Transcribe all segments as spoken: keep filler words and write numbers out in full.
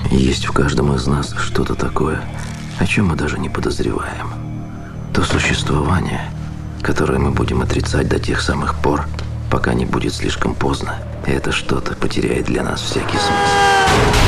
Есть в каждом из нас что-то такое, о чем мы даже не подозреваем. То существование, которое мы будем отрицать до тех самых пор, пока не будет слишком поздно, и это что-то потеряет для нас всякий смысл.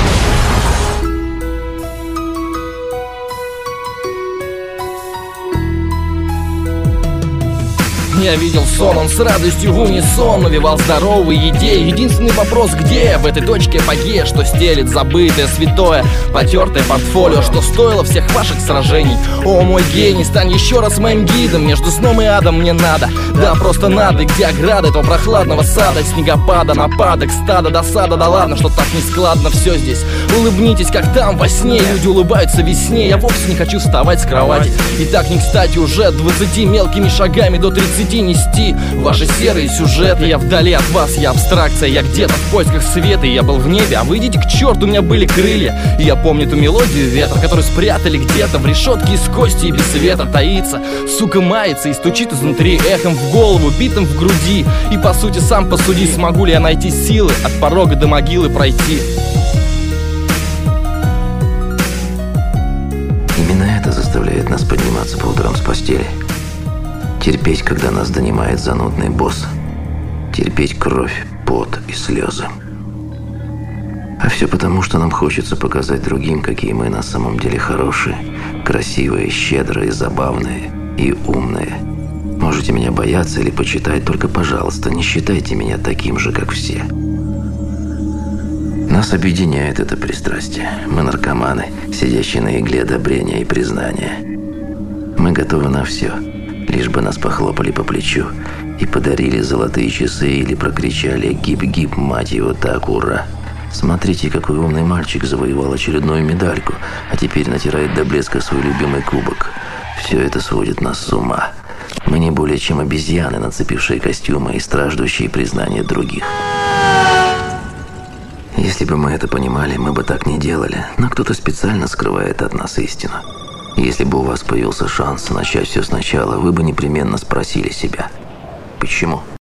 Я видел сон, он с радостью в унисон навевал здоровые идеи. Единственный вопрос, где в этой точке апогея, что стелит забытое, святое, потертое портфолио, что стоило всех ваших сражений. О, мой гений, стань еще раз моим гидом. Между сном и адом мне надо, да просто надо. И где ограда этого прохладного сада, снегопада, нападок, стада, досада, да ладно, что так нескладно все здесь. Улыбнитесь, как там во сне, люди улыбаются весне. Я вовсе не хочу вставать с кровати, и так не кстати уже от двадцати мелкими шагами до тридцати нести ваши серые сюжеты. Я вдали от вас, я абстракция, я где-то в поисках света. И я был в небе, а вы идите к черту, у меня были крылья. И я помню ту мелодию ветра, которую спрятали где-то в решетке из кости, и без света таится. Сука мается и стучит изнутри эхом в голову, битым в груди. И по сути сам посуди, смогу ли я найти силы от порога до могилы пройти. Именно это заставляет нас подниматься по утрам с постели. Терпеть, когда нас донимает занудный босс. Терпеть кровь, пот и слезы. А все потому, что нам хочется показать другим, какие мы на самом деле хорошие, красивые, щедрые, забавные и умные. Можете меня бояться или почитать, только, пожалуйста, не считайте меня таким же, как все. Нас объединяет это пристрастие. Мы наркоманы, сидящие на игле одобрения и признания. Мы готовы на все, лишь бы нас похлопали по плечу и подарили золотые часы или прокричали «Гип-гип, мать его, так, ура!». Смотрите, какой умный мальчик завоевал очередную медальку, а теперь натирает до блеска свой любимый кубок. Все это сводит нас с ума. Мы не более чем обезьяны, нацепившие костюмы и страждущие признания других. Если бы мы это понимали, мы бы так не делали, но кто-то специально скрывает от нас истину. Если бы у вас появился шанс начать все сначала, вы бы непременно спросили себя: почему?